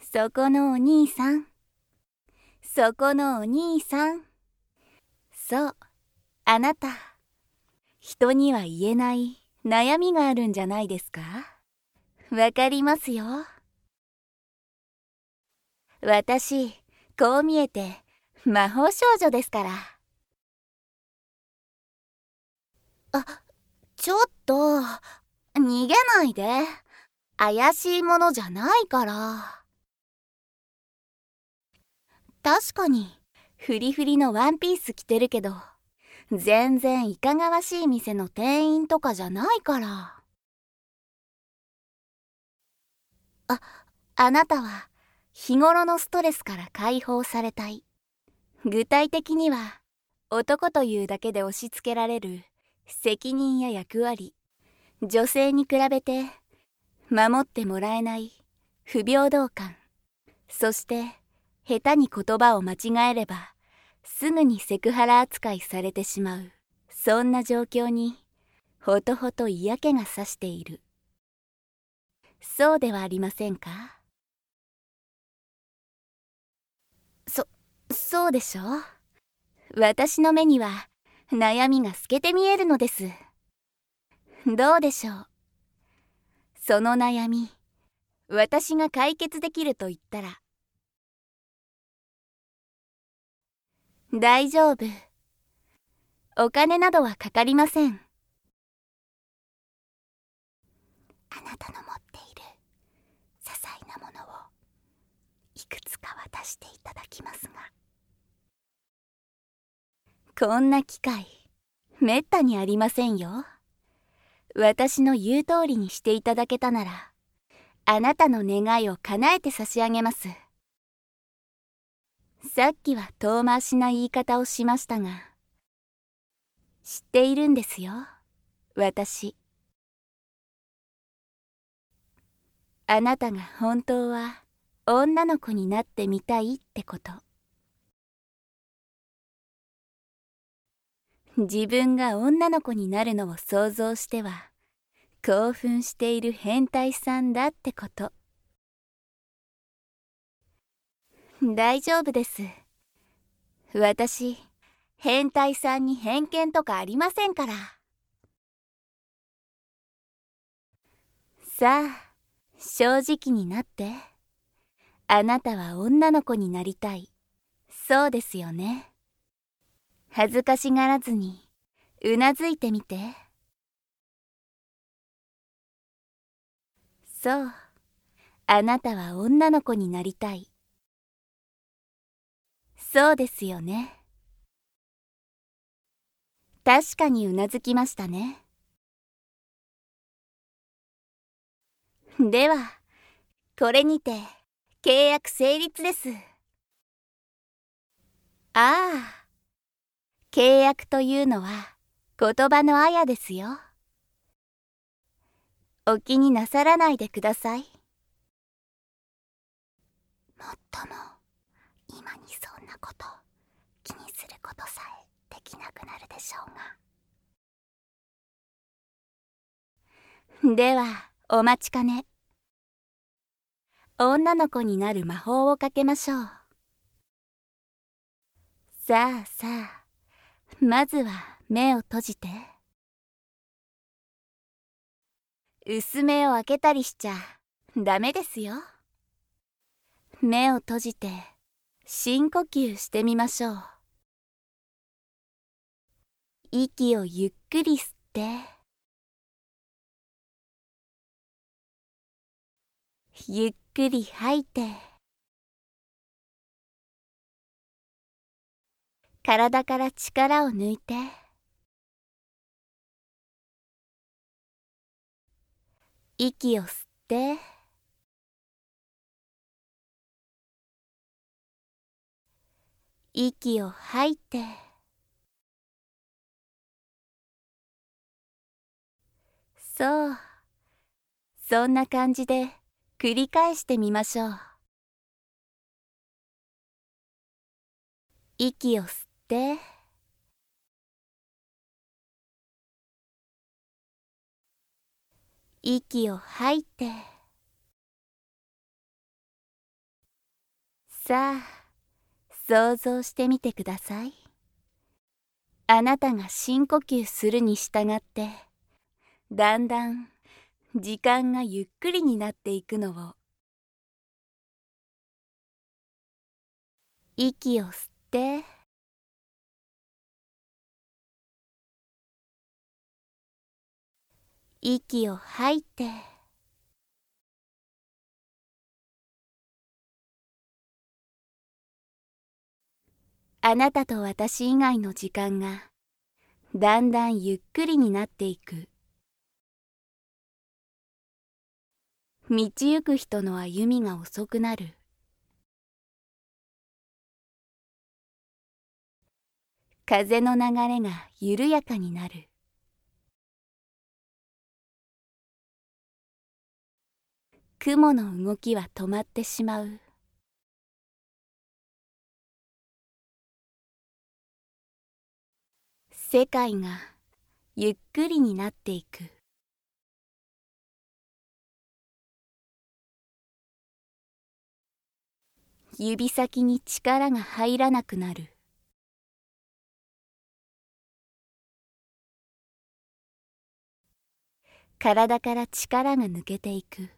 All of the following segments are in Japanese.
そこのお兄さん、そこのお兄さん。そう、あなた、人には言えない悩みがあるんじゃないですか？わかりますよ。私、こう見えて魔法少女ですから。ちょっと、逃げないで。怪しいものじゃないから。確かに、フリフリのワンピース着てるけど、全然いかがわしい店の店員とかじゃないから。あなたは日頃のストレスから解放されたい。具体的には、男というだけで押し付けられる責任や役割、女性に比べて守ってもらえない不平等感、そして下手に言葉を間違えればすぐにセクハラ扱いされてしまう、そんな状況にほとほと嫌気がさしている。そうではありませんか？そうでしょ？私の目には悩みが透けて見えるのです。どうでしょう？その悩み、私が解決できると言ったら。大丈夫。お金などはかかりません。あなたの持っている些細なものをいくつか渡していただきますが。こんな機会、めったにありませんよ。私の言う通りにしていただけたなら、あなたの願いを叶えて差し上げます。さっきは遠回しな言い方をしましたが、知っているんですよ、私。あなたが本当は女の子になってみたいってこと。自分が女の子になるのを想像しては興奮している変態さんだってこと。大丈夫です。私、変態さんに偏見とかありませんから。さあ、正直になって。あなたは女の子になりたい。そうですよね。恥ずかしがらずにうなずいてみて。そう、あなたは女の子になりたい。そうですよね。確かにうなずきましたね。では、これにて契約成立です。ああ、契約というのは言葉のあやですよ。お気になさらないでください。もっとも、今にそんなこと気にすることさえできなくなるでしょうが。では、お待ちかね。女の子になる魔法をかけましょう。さあさあ、まずは目を閉じて。薄目を開けたりしちゃダメですよ。目を閉じて深呼吸してみましょう。息をゆっくり吸って、ゆっくり吐いて、体から力を抜いて、息を吸って、息を吐いて、そう、そんな感じで繰り返してみましょう。息を吸って、息を吐いて、 さあ、想像してみてください。あなたが深呼吸するに従って、だんだん時間がゆっくりになっていくのを。息を吸って、息を吐いて、あなたと私以外の時間がだんだんゆっくりになっていく。道行く人の歩みが遅くなる。風の流れが緩やかになる。雲の動きは止まってしまう。世界がゆっくりになっていく。指先に力が入らなくなる。体から力が抜けていく。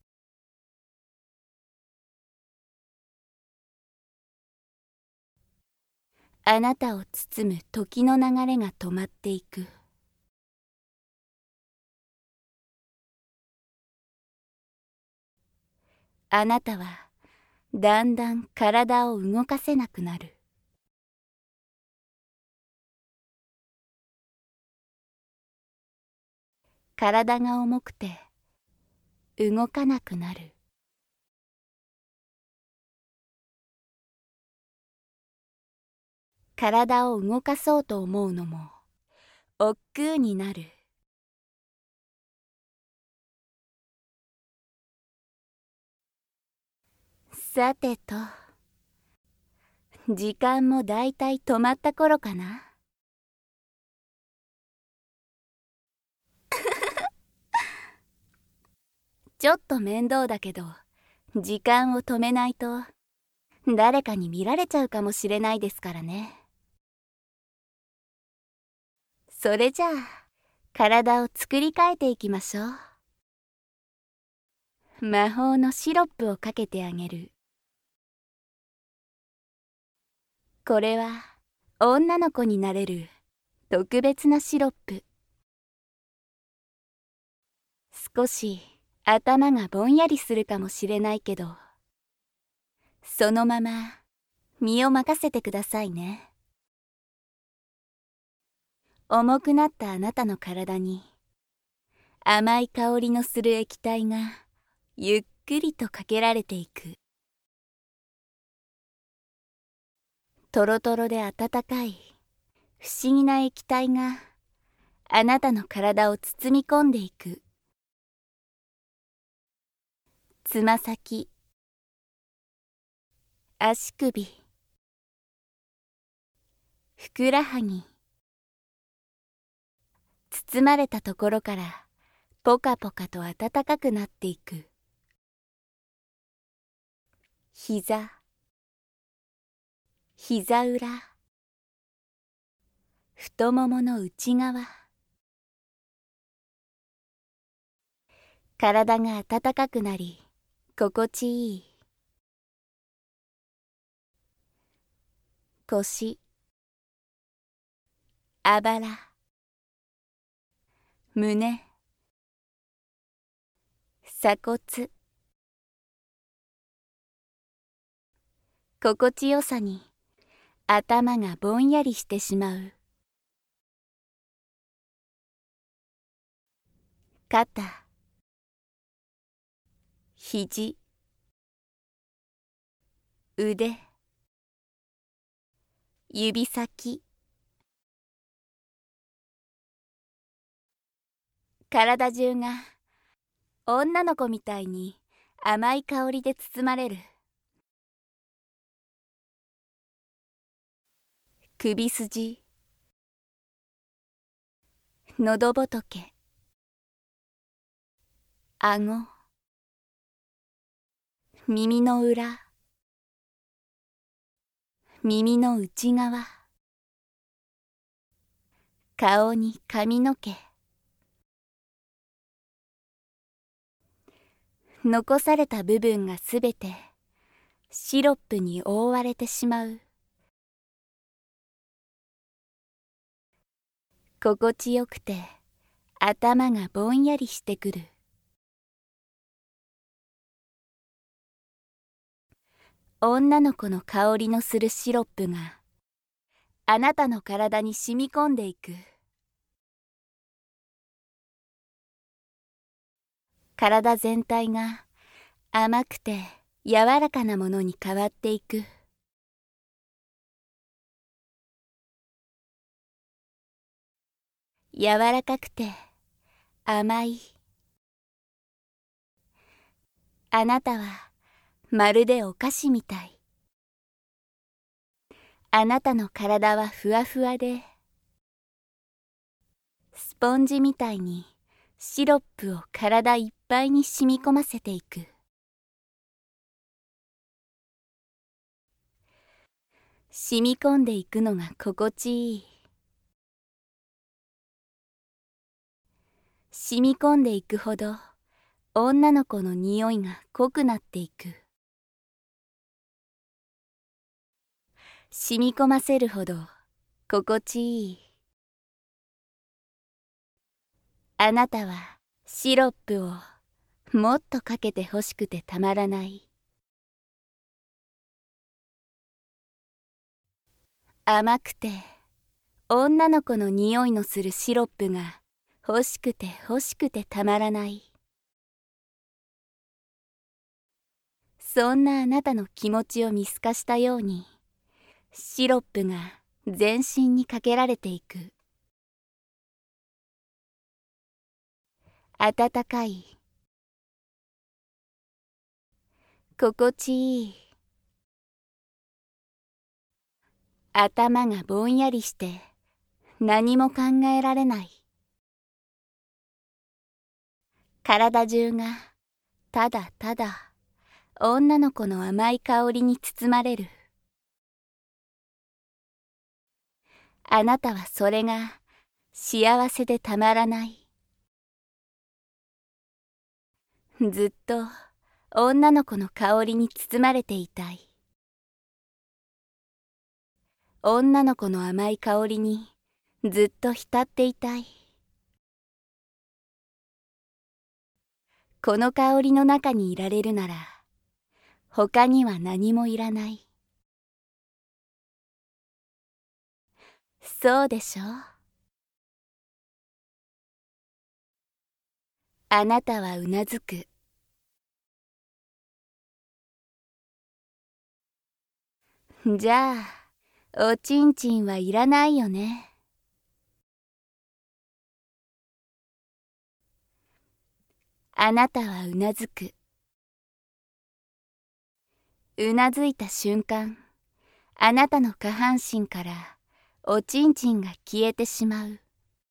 あなたを包む時の流れが止まっていく。あなたはだんだん体を動かせなくなる。体が重くて動かなくなる。体を動かそうと思うのも億劫になる。さてと、時間もだいたい止まった頃かな。ちょっと面倒だけど、時間を止めないと誰かに見られちゃうかもしれないですからね。それじゃあ、体を作り変えていきましょう。魔法のシロップをかけてあげる。これは女の子になれる特別なシロップ。少し頭がぼんやりするかもしれないけど、そのまま身を任せてくださいね。重くなったあなたの体に甘い香りのする液体がゆっくりとかけられていく。トロトロで温かい不思議な液体があなたの体を包み込んでいく。つま先、足首、ふくらはぎ、包まれたところからポカポカと暖かくなっていく。膝、膝裏、太ももの内側。体が暖かくなり心地いい。腰、あばら、胸、鎖骨。心地よさに頭がぼんやりしてしまう。肩、肘、腕、指先。体中が女の子みたいに甘い香りで包まれる。首筋、喉仏、顎、耳の裏、 耳の内側、顔に髪の毛、残された部分がすべてシロップに覆われてしまう。心地よくて頭がぼんやりしてくる。女の子の香りのするシロップがあなたの体に染み込んでいく。体全体が甘くて柔らかなものに変わっていく。柔らかくて甘い。あなたはまるでお菓子みたい。あなたの体はふわふわで、スポンジみたいにシロップを体いっぱいに染み込ませていく。染み込んでいくのが心地いい。染み込んでいくほど女の子の匂いが濃くなっていく。染み込ませるほど心地いい。あなたはシロップをもっとかけて欲しくてたまらない。甘くて女の子の匂いのするシロップが欲しくて欲しくてたまらない。そんなあなたの気持ちを見透かしたように、シロップが全身にかけられていく。温かい、心地いい。頭がぼんやりして何も考えられない。体中がただただ女の子の甘い香りに包まれる。あなたはそれが幸せでたまらない。ずっと女の子の香りに包まれていたい。女の子の甘い香りにずっと浸っていたい。この香りの中にいられるなら他には何もいらない。そうでしょう。あなたはうなずく。じゃあおちんちんはいらないよね。あなたはうなずく。うなずいた瞬間、あなたの下半身からおちんちんが消えてしまう。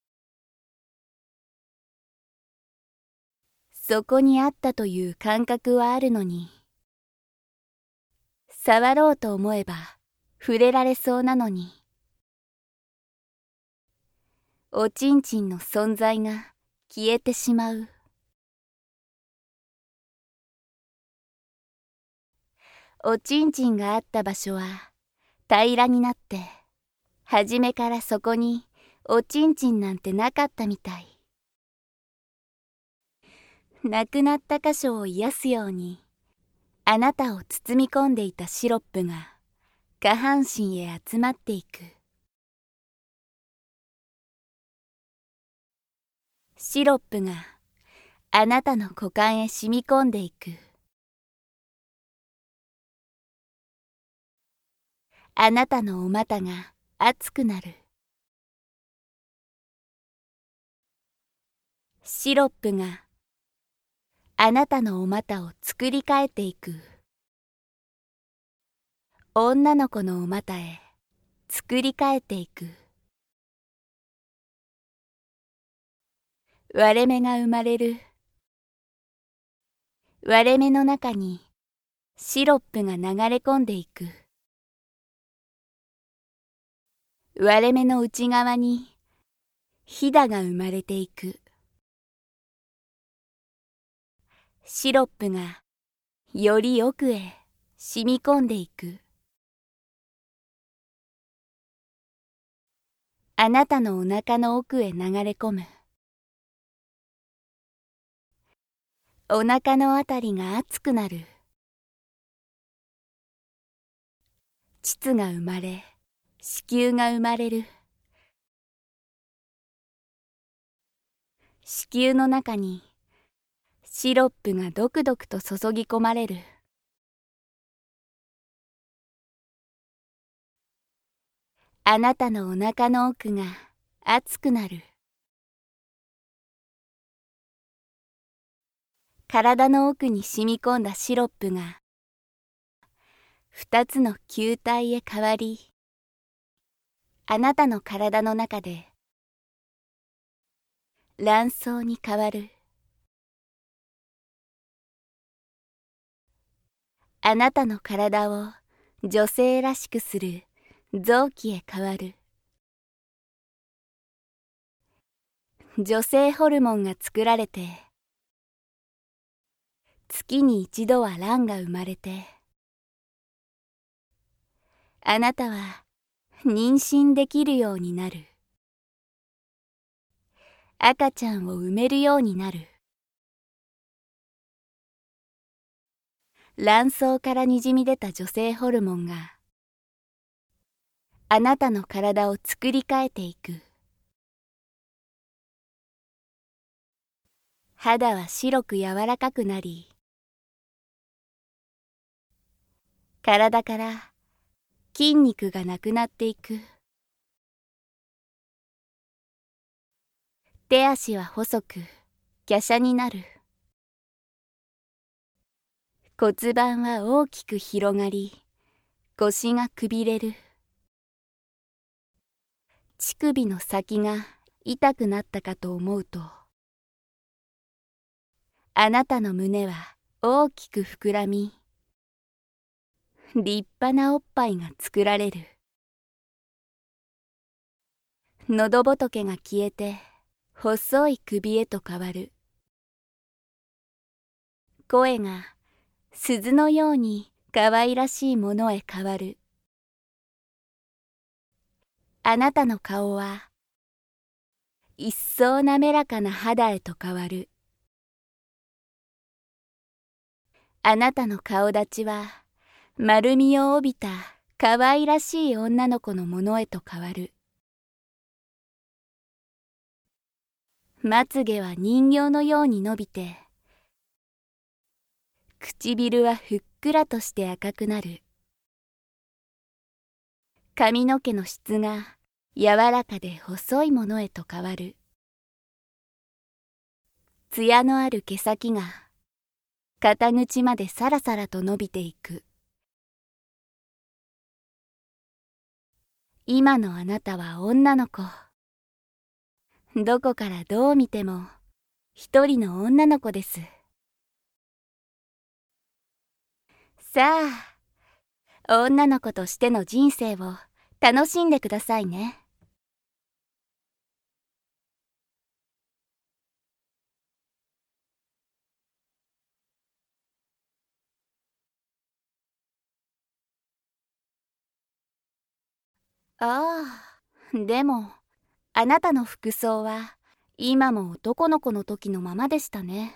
そこにあったという感覚はあるのに、触ろうと思えば触れられそうなのに、おちんちんの存在が消えてしまう。おちんちんがあった場所は平らになって、初めからそこにおちんちんなんてなかったみたい。なくなった箇所を癒すように、あなたを包み込んでいたシロップが下半身へ集まっていく。シロップがあなたの股間へ染み込んでいく。あなたのお股が熱くなる。シロップがあなたのお股を作り変えていく。女の子のお股へ作り変えていく。割れ目が生まれる。割れ目の中にシロップが流れ込んでいく。 割れ目の内側にひだが生まれていく。シロップがより奥へ染み込んでいく。あなたのお腹の奥へ流れ込む。お腹のあたりが熱くなる。膣が生まれ、子宮が生まれる。子宮の中にシロップがドクドクと注ぎ込まれる。あなたのお腹の奥が熱くなる。体の奥に染み込んだシロップが二つの球体へ変わり、あなたの体の中で卵巣に変わる。あなたの体を女性らしくする臓器へ変わる。女性ホルモンが作られて、月に一度は卵が生まれて、あなたは妊娠できるようになる。赤ちゃんを産めるようになる。卵巣からにじみ出た女性ホルモンがあなたの体を作り変えていく。肌は白く柔らかくなり、体から筋肉がなくなっていく。手足は細く華奢になる。骨盤は大きく広がり、腰がくびれる。乳首の先が痛くなったかと思うと、あなたの胸は大きく膨らみ、立派なおっぱいが作られる。喉仏が消えて細い首へと変わる。声が鈴のように可愛らしいものへ変わる。あなたの顔は一層滑らかな肌へと変わる。あなたの顔立ちは丸みを帯びた可愛らしい女の子のものへと変わる。まつげは人形のように伸びて、唇はふっくらとして赤くなる。髪の毛の質が柔らかで細いものへと変わる。艶のある毛先が肩口までさらさらと伸びていく。今のあなたは女の子。どこからどう見ても一人の女の子です。さあ、女の子としての人生を楽しんでくださいね。ああ、でもあなたの服装は今も男の子の時のままでしたね。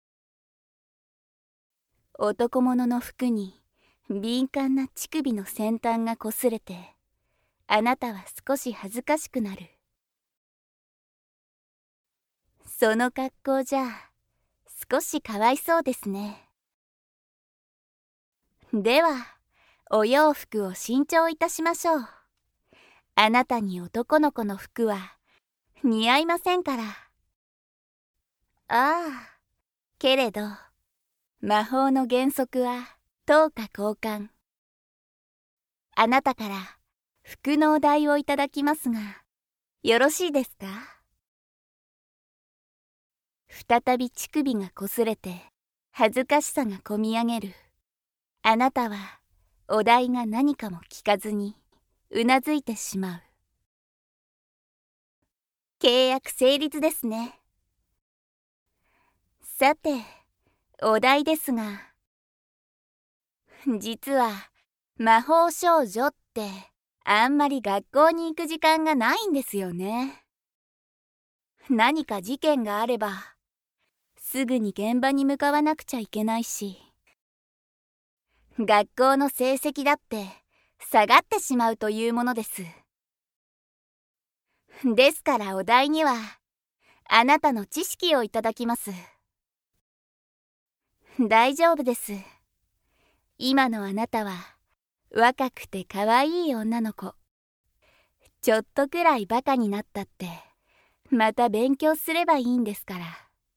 男物の服に敏感な乳首の先端が擦れて、あなたは少し恥ずかしくなる。その格好じゃ少しかわいそうですね。ではお洋服を新調いたしましょう。あなたに男の子の服は似合いませんから。ああ、けれど魔法の原則は等価交換。あなたから服のお題をいただきますが、よろしいですか？再び乳首が擦れて恥ずかしさがこみ上げる。あなたはお題が何かも聞かずにうなずいてしまう。 契約成立ですね。さて、お題ですが、実は魔法少女ってあんまり学校に行く時間がないんですよね。何か事件があればすぐに現場に向かわなくちゃいけないし、学校の成績だって下がってしまうというものです。ですからお題にはあなたの知識をいただきます。大丈夫です。今のあなたは若くて可愛い女の子。ちょっとくらいバカになったってまた勉強すればいいんですから。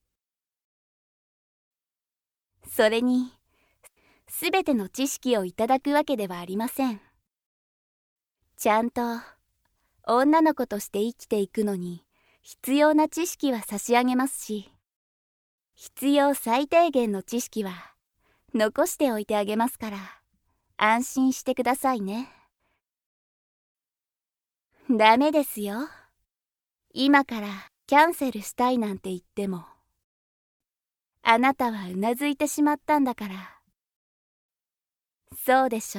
それにすべての知識をいただくわけではありません。ちゃんと女の子として生きていくのに必要な知識は差し上げますし、必要最低限の知識は残しておいてあげますから、安心してくださいね。ダメですよ。今からキャンセルしたいなんて言っても、あなたはうなずいてしまったんだから。そうでしょ？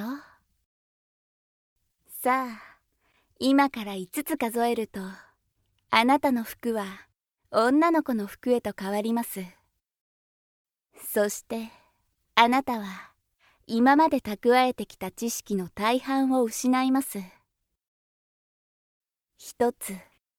さあ、今から5つ数えると、あなたの服は女の子の服へと変わります。そしてあなたは今まで蓄えてきた知識の大半を失います。一つ、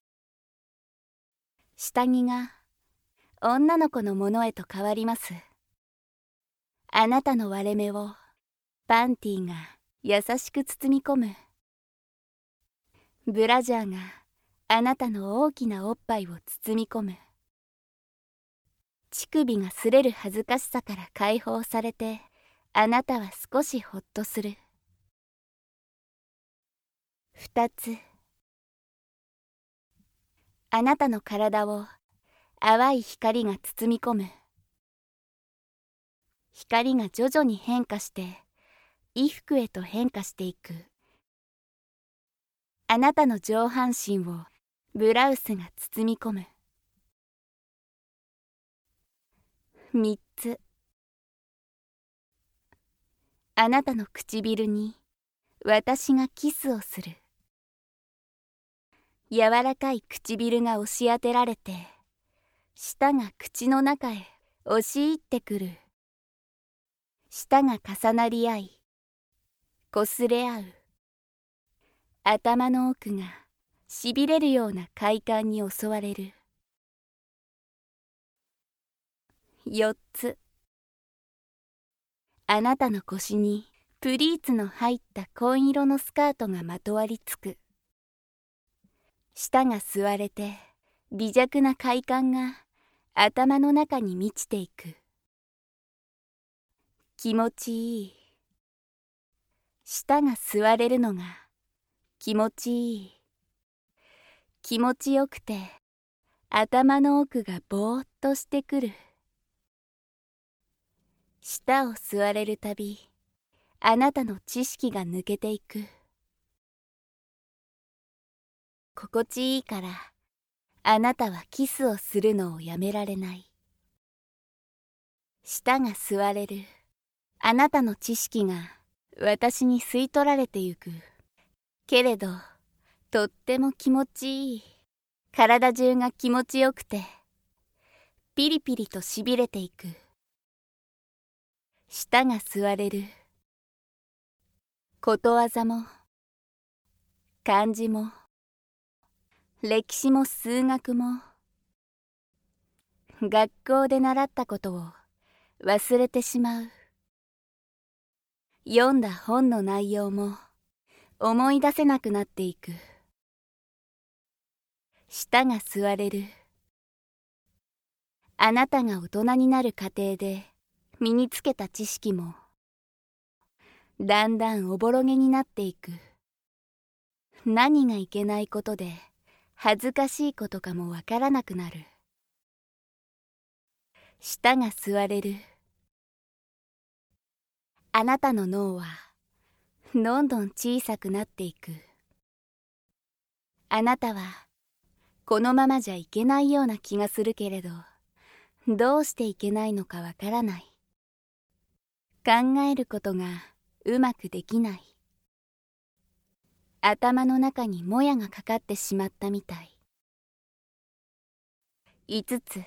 下着が女の子のものへと変わります。あなたの割れ目をパンティが優しく包み込む。ブラジャーがあなたの大きなおっぱいを包み込む。乳首が擦れる恥ずかしさから解放されて、あなたは少しほっとする。二つ、あなたの体を淡い光が包み込む。光が徐々に変化して衣服へと変化していく。あなたの上半身をブラウスが包み込む。三つ、あなたの唇に私がキスをする。柔らかい唇が押し当てられて、舌が口の中へ押し入ってくる。舌が重なり合い、擦れ合う。頭の奥がしびれるような快感に襲われる。四つ、あなたの腰にプリーツの入った紺色のスカートがまとわりつく。舌が吸われて微弱な快感が頭の中に満ちていく。気持ちいい。舌が吸われるのが気持ちいい。気持ちよくて頭の奥がぼーっとしてくる。舌を吸われるたび、あなたの知識が抜けていく。心地いいから、あなたはキスをするのをやめられない。舌が吸われる。あなたの知識が私に吸い取られてゆく。けれど、とっても気持ちいい。体中が気持ちよくて、ピリピリとしびれていく。舌が吸われる。ことわざも、漢字も、歴史も数学も、学校で習ったことを忘れてしまう。読んだ本の内容も思い出せなくなっていく。舌が吸われる。あなたが大人になる過程で身につけた知識もだんだんおぼろげになっていく。何がいけないことで恥ずかしいことかもわからなくなる。舌が吸われる。あなたの脳はどんどん小さくなっていく。あなたはこのままじゃいけないような気がするけれど、どうしていけないのかわからない。考えることがうまくできない。頭の中にもやがかかってしまったみたい。5つ、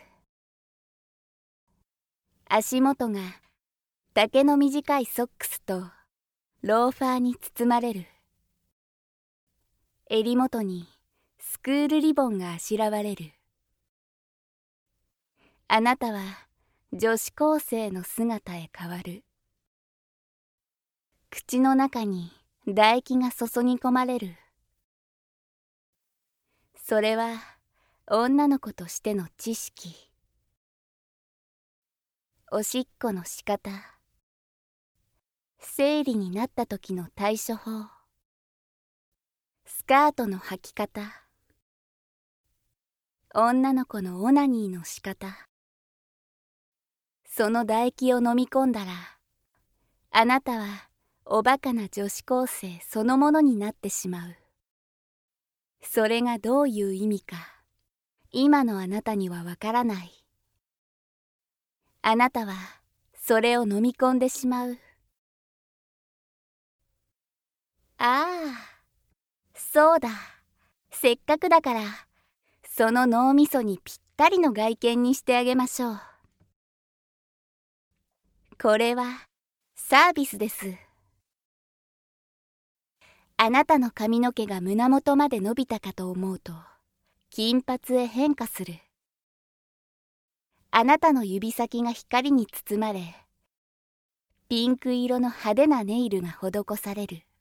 足元が丈の短いソックスとローファーに包まれる。襟元にスクールリボンがあしらわれる。あなたは女子高生の姿へ変わる。口の中に唾液が注ぎ込まれる。それは女の子としての知識。おしっこの仕方、生理になった時の対処法、スカートの履き方、女の子のオナニーの仕方。その唾液を飲み込んだら、あなたはおバカな女子高生そのものになってしまう。それがどういう意味か、今のあなたにはわからない。あなたはそれを飲み込んでしまう。ああ、そうだ。せっかくだから、その脳みそにぴったりの外見にしてあげましょう。これはサービスです。あなたの髪の毛が胸元まで伸びたかと思うと、金髪へ変化する。あなたの指先が光に包まれ、ピンク色の派手なネイルが施される。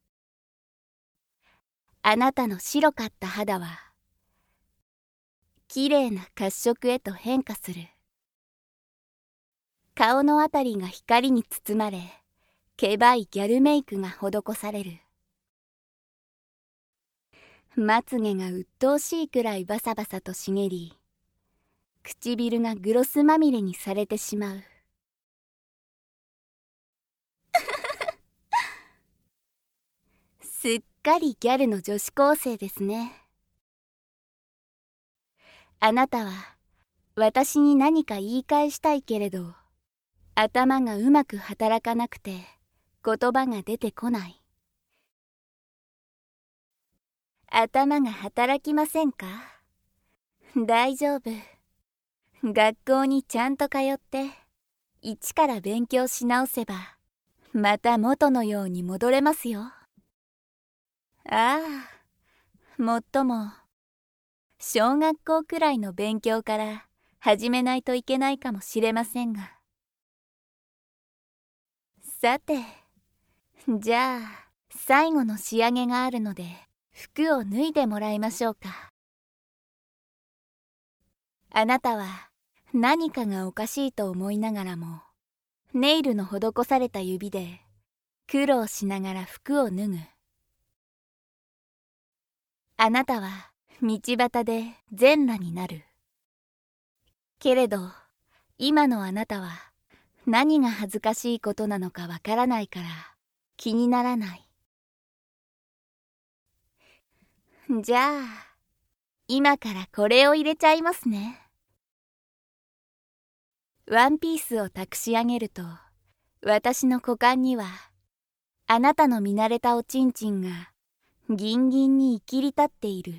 あなたの白かった肌は、きれいな褐色へと変化する。顔のあたりが光に包まれ、けばいギャルメイクが施される。まつげが鬱陶しいくらいバサバサと茂り、唇がグロスまみれにされてしまう。すっかりギャルの女子高生ですね。あなたは私に何か言い返したいけれど、頭がうまく働かなくて言葉が出てこない。頭が働きませんか？大丈夫。学校にちゃんと通って一から勉強し直せばまた元のように戻れますよ。ああ、もっとも小学校くらいの勉強から始めないといけないかもしれませんが。さて、じゃあ最後の仕上げがあるので服を脱いでもらいましょうか。あなたは何かがおかしいと思いながらも、ネイルの施された指で苦労しながら服を脱ぐ。あなたは道端で全裸になる。けれど今のあなたは何が恥ずかしいことなのかわからないから気にならない。じゃあ今からこれを入れちゃいますね。ワンピースを託し上げると、私の股間にはあなたの見慣れたおちんちんがギンギンにいきり立っている。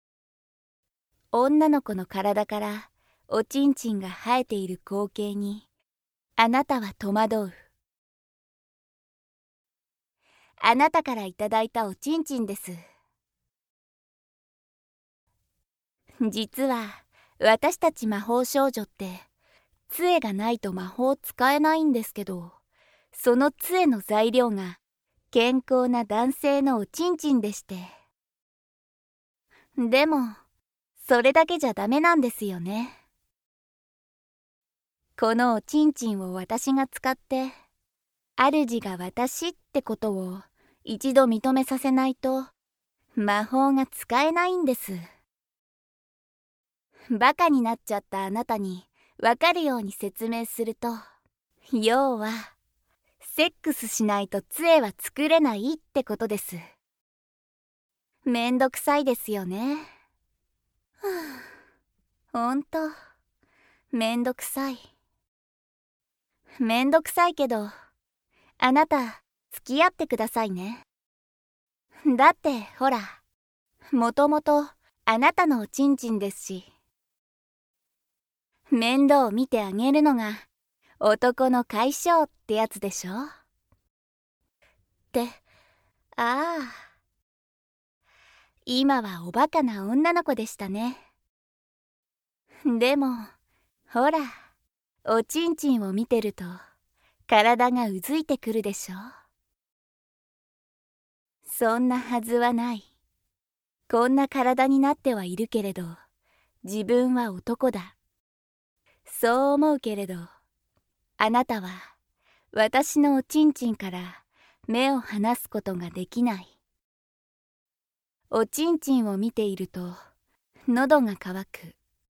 女の子の体からおちんちんが生えている光景にあなたは戸惑う。あなたからいただいたおちんちんです。実は私たち魔法少女って杖がないと魔法使えないんですけど、その杖の材料が健康な男性のおちんちんでして。でもそれだけじゃダメなんですよね。このおちんちんを私が使って主が私ってことを一度認めさせないと魔法が使えないんです。バカになっちゃったあなたにわかるように説明すると、要はセックスしないと杖は作れないってことです。めんどくさいですよね。はあほんと、めんどくさい。めんどくさいけど、あなた、付き合ってくださいね。だって、ほら、もともと、あなたのおちんちんですし。面倒を見てあげるのが、男の解消ってやつでしょ。って、ああ。今はおバカな女の子でしたね。でも、ほら、おちんちんを見てると、体がうずいてくるでしょ。そんなはずはない。こんな体になってはいるけれど、自分は男だ。そう思うけれど、あなたは、私のおちんちんから目を離すことができない。おちんちんを見ていると、喉が渇く。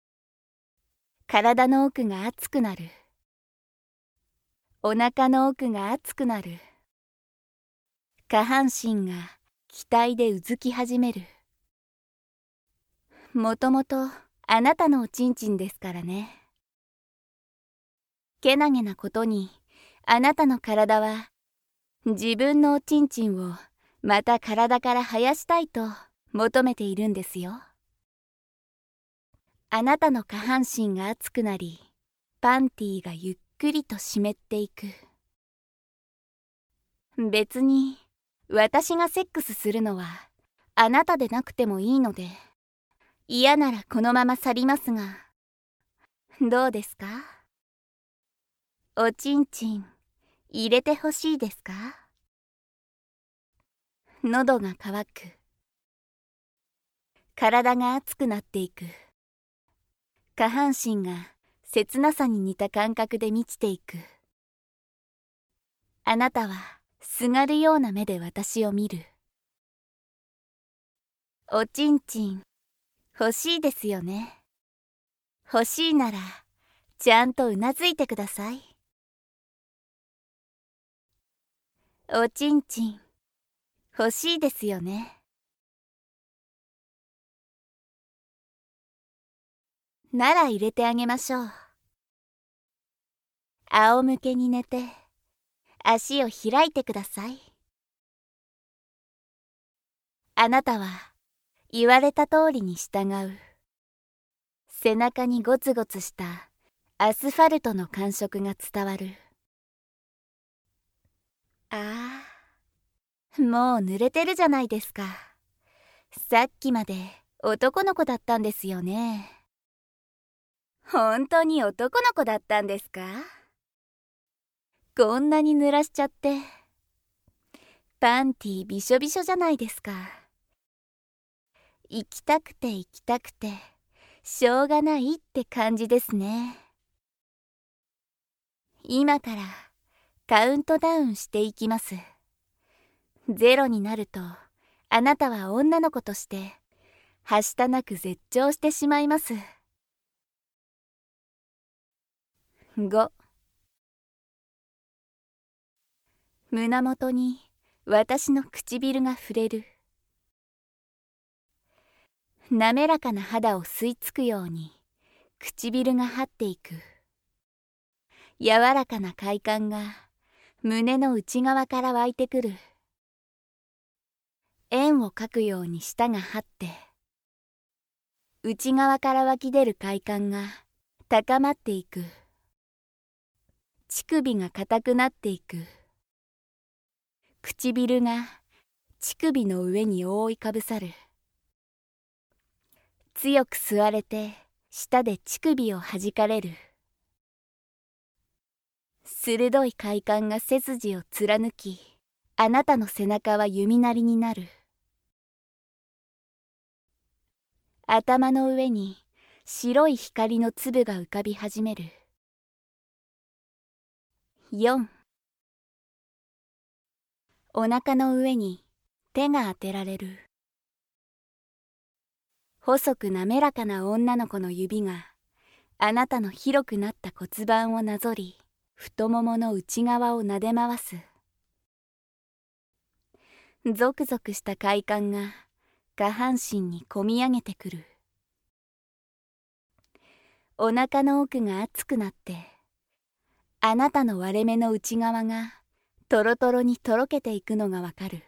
体の奥が熱くなる。お腹の奥が熱くなる。下半身が期待でうずき始める。もともとあなたのおちんちんですからね。けなげなことに、あなたの体は自分のおちんちんをまた体から生やしたいと求めているんですよ。あなたの下半身が熱くなり、パンティーがゆっくりと湿っていく。別に私がセックスするのはあなたでなくてもいいので、嫌ならこのまま去りますが、どうですか？おちんちん入れてほしいですか？喉が渇く。体が熱くなっていく。下半身が切なさに似た感覚で満ちていく。あなたはすがるような目で私を見る。おちんちん欲しいですよね。欲しいならちゃんとうなずいてください。おちんちん欲しいですよね。なら入れてあげましょう。仰向けに寝て足を開いてください。あなたは言われた通りに従う。背中にゴツゴツしたアスファルトの感触が伝わる。ああ、もう濡れてるじゃないですか。さっきまで男の子だったんですよね。本当に男の子だったんですか？こんなに濡らしちゃって。パンティーびしょびしょじゃないですか。行きたくて行きたくてしょうがないって感じですね。今からカウントダウンしていきます。0になるとあなたは女の子としてはしたなく絶頂してしまいます。5、胸元に私の唇が触れる。滑らかな肌を吸い付くように唇が張っていく。柔らかな快感が胸の内側から湧いてくる。円を描くように舌が張って、内側から湧き出る快感が高まっていく。乳首が硬くなっていく。唇が乳首の上に覆いかぶさる。強く吸われて舌で乳首を弾かれる。鋭い快感が背筋を貫き、あなたの背中は弓なりになる。頭の上に白い光の粒が浮かび始める。4、お腹の上に手が当てられる。細く滑らかな女の子の指があなたの広くなった骨盤をなぞり、太ももの内側を撫で回す。ゾクゾクした快感が下半身にこみ上げてくる。 お腹の奥が熱くなって、あなたの割れ目の内側がトロトロにとろけていくのがわかる。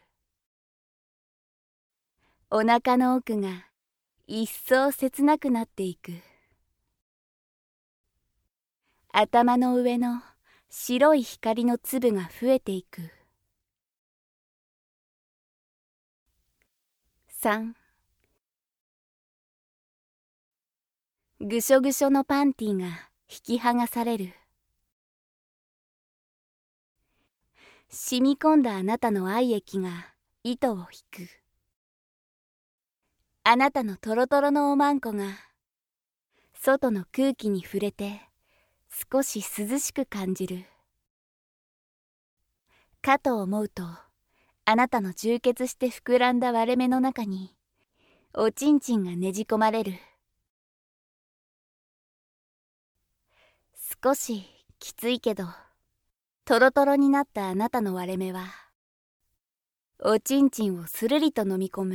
お腹の奥が一層切なくなっていく。頭の上の白い光の粒が増えていく。3、ぐしょぐしょのパンティが引き剥がされる。染み込んだあなたの愛液が糸を引く。あなたのトロトロのおまんこが外の空気に触れて少し涼しく感じる。かと思うと、あなたの充血して膨らんだ割れ目の中におちんちんがねじ込まれる。少しきついけど、トロトロになったあなたの割れ目はおちんちんをするりと飲み込む。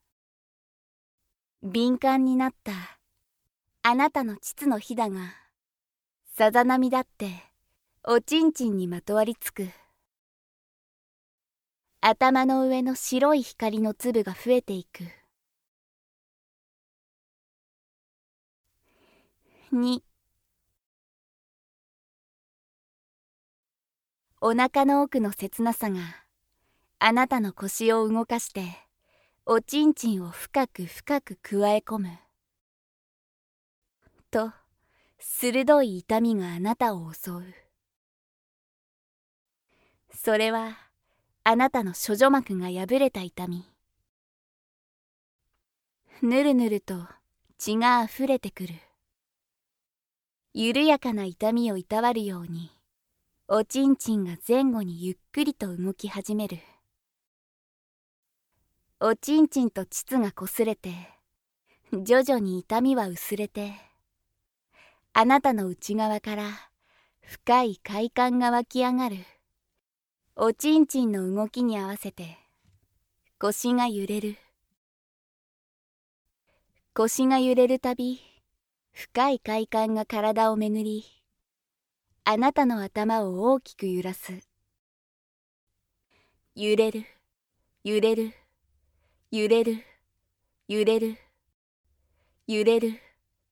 敏感になったあなたの膣のひだがさざ波だっておちんちんにまとわりつく。頭の上の白い光の粒が増えていく。2、お腹の奥の切なさがあなたの腰を動かしておちんちんを深く深くくわえ込む。と鋭い痛みがあなたを襲う。それはあなたの処女膜が破れた痛み。ぬるぬると血があふれてくる。緩やかな痛みをいたわるようにおちんちんが前後にゆっくりと動き始める。おちんちんと膣がこすれて徐々に痛みは薄れて、あなたの内側から深い快感が湧き上がる。おちんちんの動きに合わせて腰が揺れる。腰が揺れるたび深い快感が体をめぐり、あなたの頭を大きく揺らす。揺れる、揺れる、揺れる、揺れる、揺れる。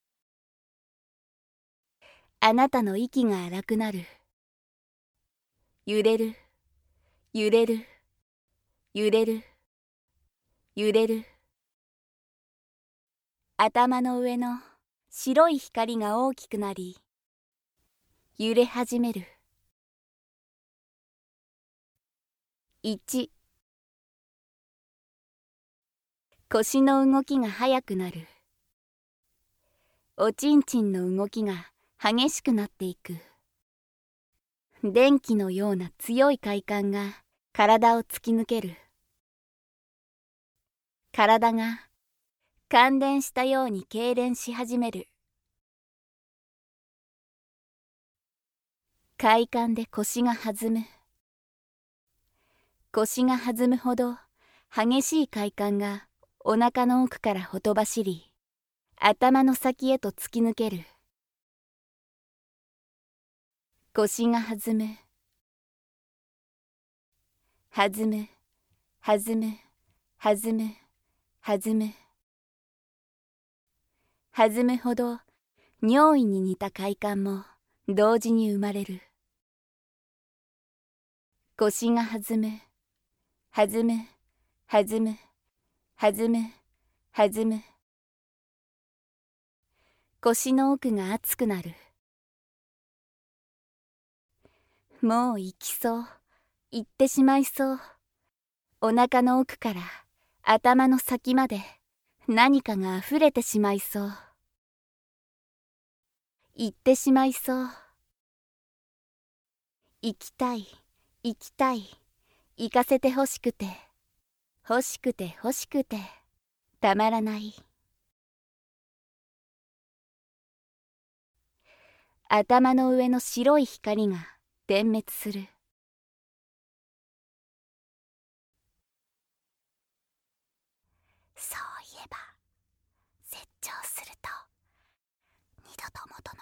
あなたの息が荒くなる。揺れる、揺れる、揺れる、揺れる。頭の上の白い光が大きくなり、揺れ始める。1、腰の動きが速くなる。おちんちんの動きが激しくなっていく。電気のような強い快感が体を突き抜ける。体が感電したように痙攣し始める。快感で腰が弾む。腰が弾むほど激しい快感がお腹の奥からほとばしり、頭の先へと突き抜ける。腰が弾む。弾む、弾む、弾む、弾む。弾むほど尿意に似た快感も同時に生まれる。腰が弾む、弾む、弾む、弾む、弾む。腰の奥が熱くなる。もう行きそう、行ってしまいそう。お腹の奥から頭の先まで何かがあふれてしまいそう。行ってしまいそう。行きたい、行きたい、行かせてほしくて、欲しくて欲しくて、たまらない。頭の上の白い光が点滅する。そういえば、成長すると二度と元の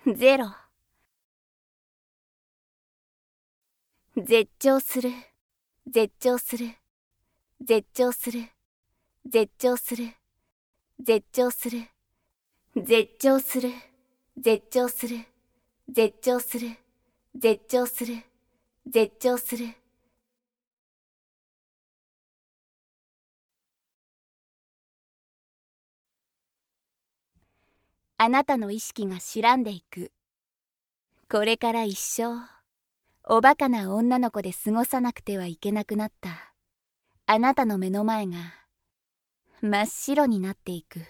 0。絶頂する、絶頂する、絶頂する、絶頂する、絶頂する、絶頂する、絶頂する、絶頂する、絶頂する、絶頂する。あなたの意識が白んでいく。これから一生、おバカな女の子で過ごさなくてはいけなくなったあなたの目の前が真っ白になっていく。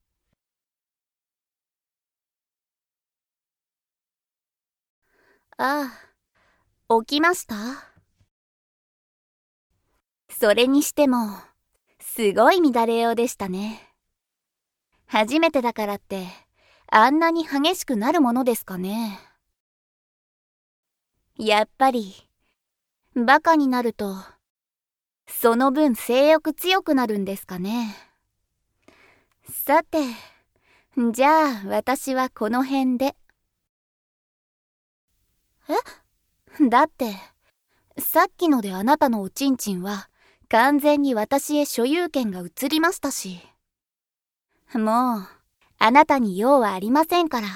ああ、起きました？それにしても、すごい乱れようでしたね。初めてだからって、あんなに激しくなるものですかね。やっぱり、バカになると、その分性欲強くなるんですかね。さて、じゃあ私はこの辺で。だって、さっきのであなたのおちんちんは完全に私へ所有権が移りましたし。もう、あなたに用はありませんから。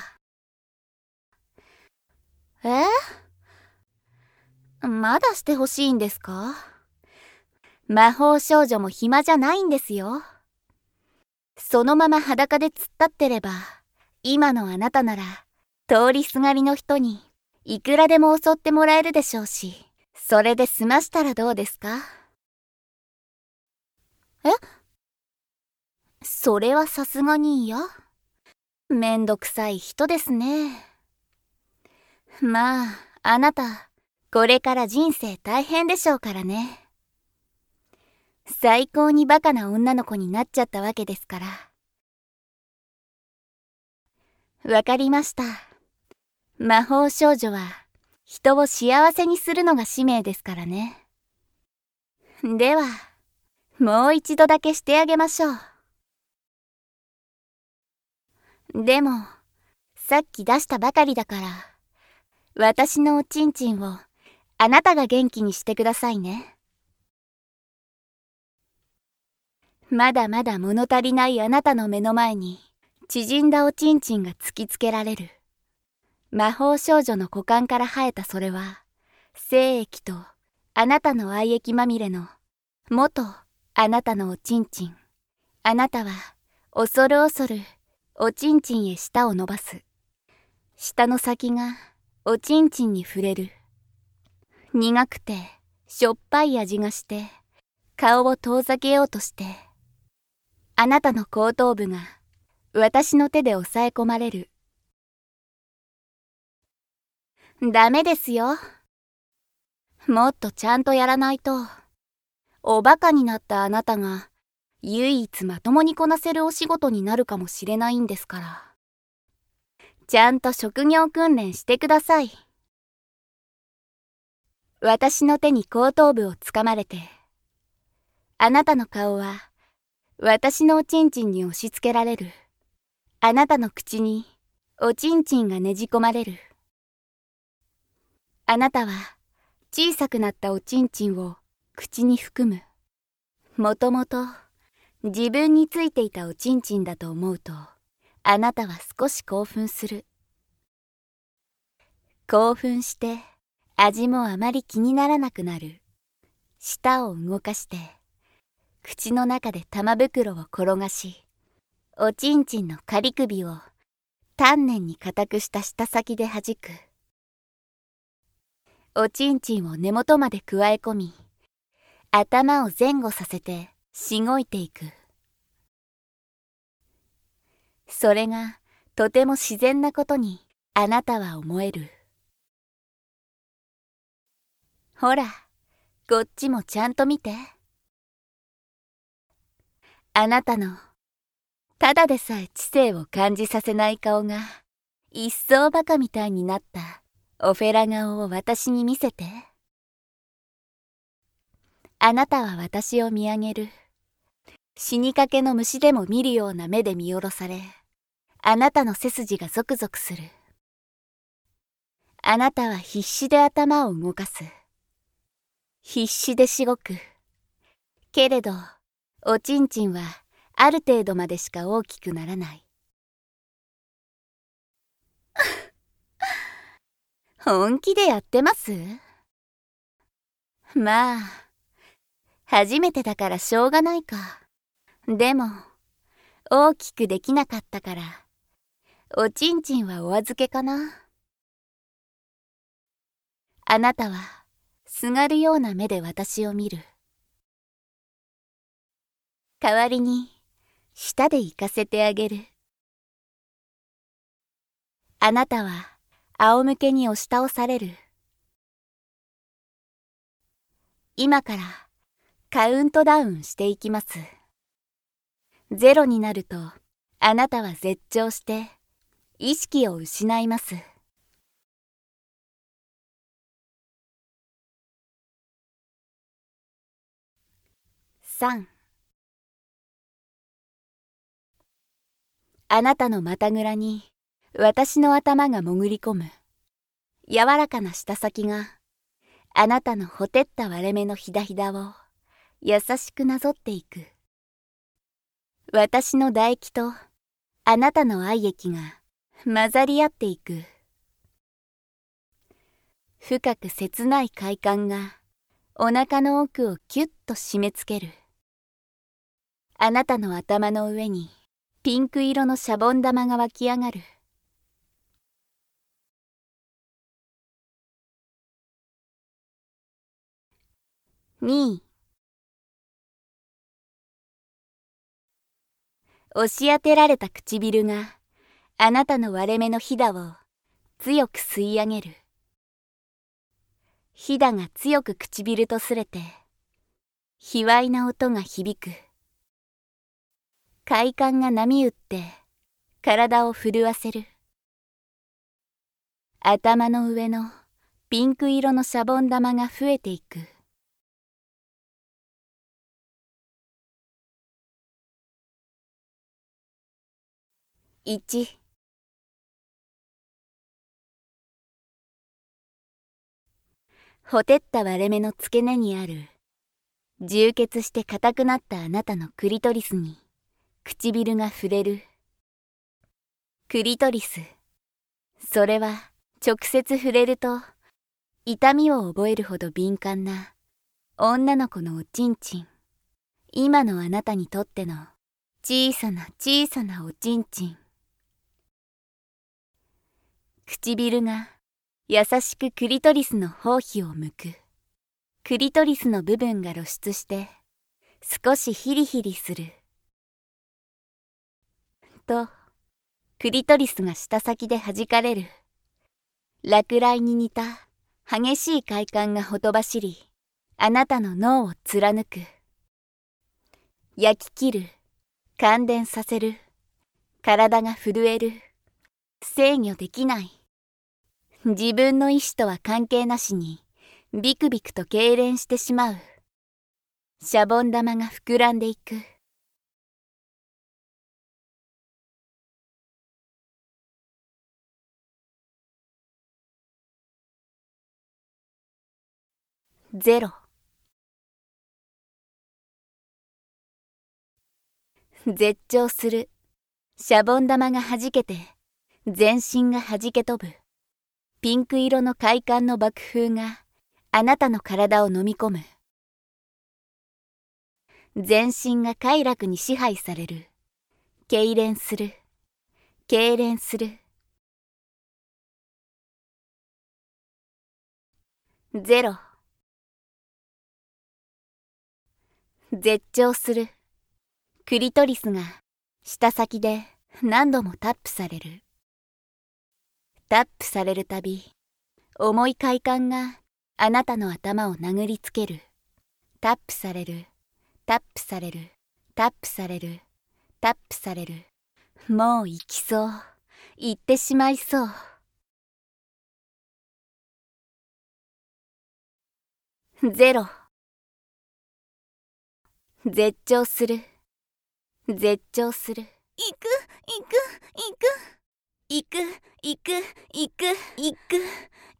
まだしてほしいんですか？魔法少女も暇じゃないんですよ。そのまま裸で突っ立ってれば、今のあなたなら、通りすがりの人にいくらでも襲ってもらえるでしょうし、それで済ましたらどうですか？それはさすがに嫌？めんどくさい人ですね。まあ、あなた、これから人生大変でしょうからね。最高にバカな女の子になっちゃったわけですから。わかりました。魔法少女は人を幸せにするのが使命ですからね。では、もう一度だけしてあげましょう。でも、さっき出したばかりだから、私のおちんちんをあなたが元気にしてくださいね。まだまだ物足りないあなたの目の前に、縮んだおちんちんが突きつけられる。魔法少女の股間から生えたそれは、精液とあなたの愛液まみれの元あなたのおちんちん。あなたは恐る恐るおちんちんへ舌を伸ばす。舌の先がおちんちんに触れる。苦くてしょっぱい味がして顔を遠ざけようとして、あなたの後頭部が私の手で押さえ込まれる。ダメですよ。もっとちゃんとやらないと、おバカになったあなたが唯一まともにこなせるお仕事になるかもしれないんですから。ちゃんと職業訓練してください。私の手に後頭部をつかまれて、あなたの顔は私のおちんちんに押し付けられる。あなたの口におちんちんがねじ込まれる。あなたは小さくなったおちんちんを口に含む。もともと自分についていたおちんちんだと思うと、あなたは少し興奮する。興奮して味もあまり気にならなくなる。舌を動かして口の中で玉袋を転がし、おちんちんの仮首を丹念に固くした舌先で弾く。おちんちんを根元までくわえ込み、頭を前後させてしごいていく。それがとても自然なことにあなたは思える。ほら、こっちもちゃんと見て。あなたのただでさえ知性を感じさせない顔が一層バカみたいになったオフェラ顔を私に見せて。あなたは私を見上げる。死にかけの虫でも見るような目で見下ろされ、あなたの背筋がゾクゾクする。 あなたは必死で頭を動かす。必死でしごく。けれど、おちんちんはある程度までしか大きくならない。本気でやってます？まあ、初めてだからしょうがないか。でも、大きくできなかったから、おちんちんはお預けかな。あなたは、すがるような目で私を見る。代わりに、舌で行かせてあげる。あなたは、仰向けに押し倒される。今から、カウントダウンしていきます。0になると、あなたは絶頂して、意識を失います。3、あなたの股ぐらに私の頭が潜り込む。柔らかな舌先があなたのほてった割れ目のひだひだを優しくなぞっていく。私の唾液とあなたの愛液が混ざり合っていく。深く切ない快感がお腹の奥をキュッと締め付ける。あなたの頭の上にピンク色のシャボン玉が湧き上がる。2、押し当てられた唇があなたの割れ目のひだを強く吸い上げる。ひだが強く唇とすれて卑猥な音が響く。快感が波打って体を震わせる。頭の上のピンク色のシャボン玉が増えていく。1、ほてった割れ目の付け根にある充血して硬くなったあなたのクリトリスに唇が触れる。クリトリス、それは直接触れると痛みを覚えるほど敏感な女の子のおちんちん。今のあなたにとっての小さな小さなおちんちん。唇が優しくクリトリスの包皮を剥く。クリトリスの部分が露出して少しヒリヒリする。と、クリトリスが舌先で弾かれる。落雷に似た激しい快感がほとばしり、あなたの脳を貫く。焼き切る、感電させる。体が震える。制御できない。自分の意志とは関係なしにビクビクと痙攣してしまう。シャボン玉が膨らんでいく。0、絶頂する。シャボン玉が弾けて全身が弾け飛ぶ。ピンク色の快感の爆風があなたの体を飲み込む。全身が快楽に支配される。痙攣する。痙攣する。0、絶頂する。クリトリスが舌先で何度もタップされる。タップされるたび、重い快感があなたの頭を殴りつける。タップされる。タップされる。タップされる。タップされる。もう行きそう。行ってしまいそう。0、絶頂する。絶頂する。行く、行く、行く。行く、行く、行く、行く、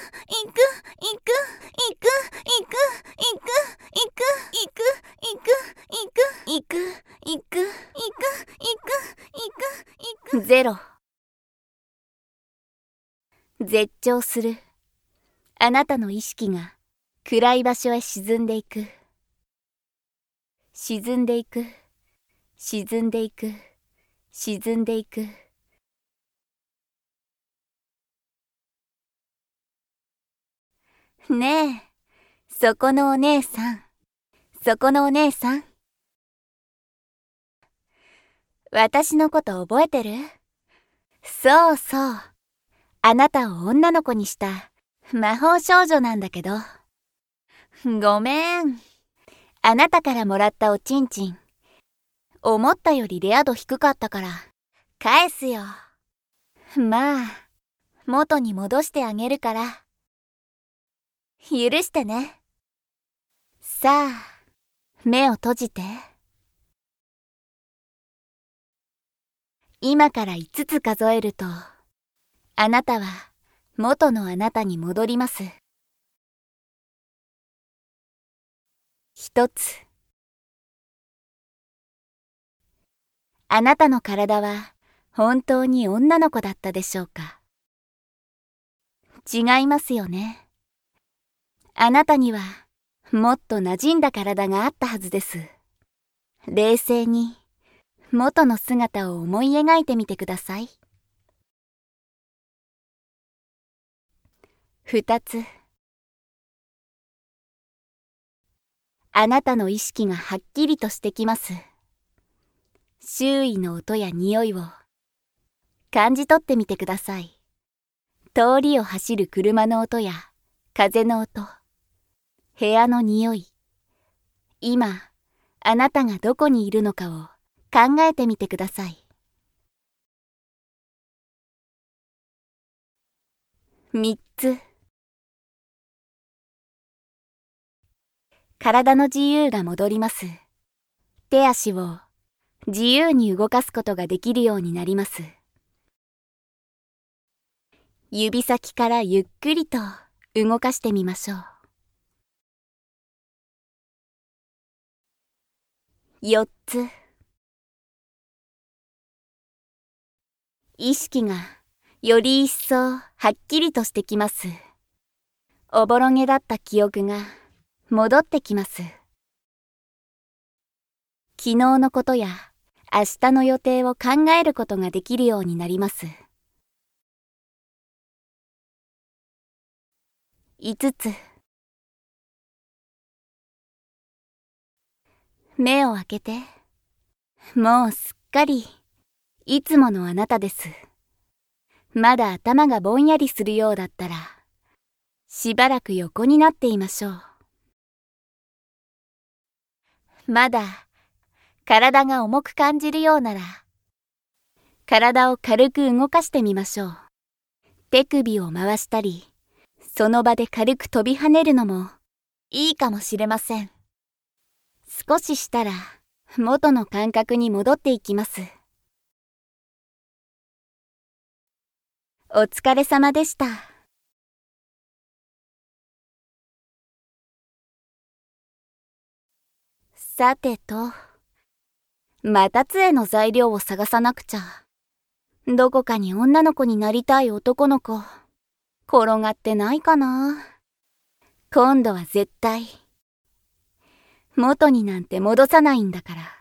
行く、行く、行く、行く、行く、行く、行く、行く、行く、行く、行く、行く、行く、ゼロ。絶頂する。あなたの意識が暗い場所へ沈んでいく。沈んでいく。沈んでいく。沈んでいく。ねえ、そこのお姉さん。そこのお姉さん。私のこと覚えてる？そうそう。あなたを女の子にした魔法少女なんだけど。ごめん。あなたからもらったおちんちん。思ったよりレア度低かったから、返すよ。まあ、元に戻してあげるから。許してね。さあ、目を閉じて。今から5つ数えると、あなたは元のあなたに戻ります。1つ。あなたの体は本当に女の子だったでしょうか？違いますよね。あなたにはもっと馴染んだ体があったはずです。冷静に元の姿を思い描いてみてください。2つ。あなたの意識がはっきりとしてきます。周囲の音や匂いを感じ取ってみてください。通りを走る車の音や風の音、部屋の匂い。今、あなたがどこにいるのかを考えてみてください。3つ。体の自由が戻ります。手足を自由に動かすことができるようになります。指先からゆっくりと動かしてみましょう。4つ。意識がより一層はっきりとしてきます。おぼろげだった記憶が戻ってきます。昨日のことや明日の予定を考えることができるようになります。5つ。目を開けて。もうすっかりいつものあなたです。まだ頭がぼんやりするようだったら、しばらく横になっていましょう。まだ体が重く感じるようなら、体を軽く動かしてみましょう。手首を回したり、その場で軽く飛び跳ねるのもいいかもしれません。少ししたら元の感覚に戻っていきます。お疲れ様でした。さてと、また杖の材料を探さなくちゃ。どこかに女の子になりたい男の子、転がってないかな。今度は絶対、元になんて戻さないんだから。